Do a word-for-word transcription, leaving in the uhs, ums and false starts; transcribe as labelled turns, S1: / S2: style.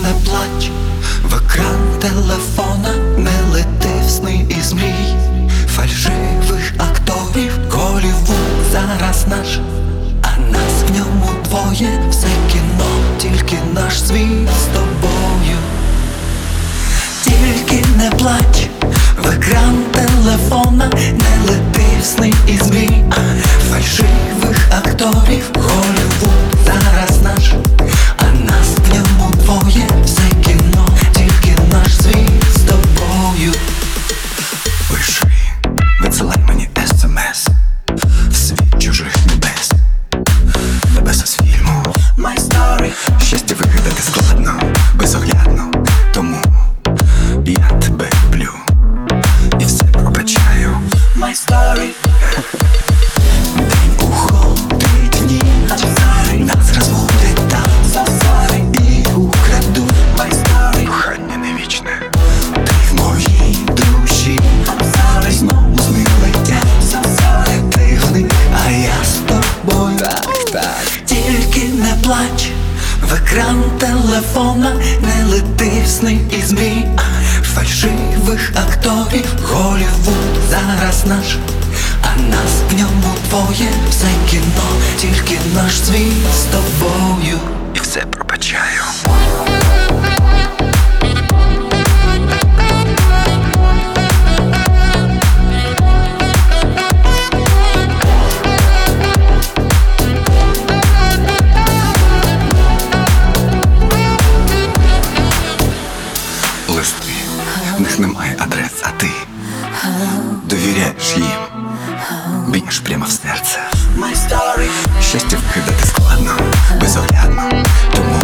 S1: не плач, в екран телефона не лети в сни із мрій фальшивих акторів. Голлівуд зараз наш, а нас в ньому двоє. Все кіно, тільки наш світ з тобою. Тільки не плач, в екран телефона не лети в сни із мрій фальшивих акторів. Голлівуд зараз наш, а нас в ньому двоє. Все кіно, тільки наш світ з тобою. Пиши, відсилай мені смс в світ чужих небес, небеса з фільму My Story. Щастя вигадати складно, безоглядно, тому я тебе люблю і все пробачаю. My Story. День уходить в ніч, нас розбудить там і украдуть. My Story. Кохання не вічне, ти в моїй душі. Знову сни летять, ти в них, а я з тобою. Так, так. Тільки не плач, в екран телефона не лети в сни із мрій фальшивих акторів. Голлівуд зараз наш, а нас в ньому двоє. Все кіно, тільки наш світ з тобою. І все пробачаю. Листи, в них немає адрес, а ти довіряєш їм, б'єш прямо в серце. My Story. Щастя вкидати складно, безоглядно, тому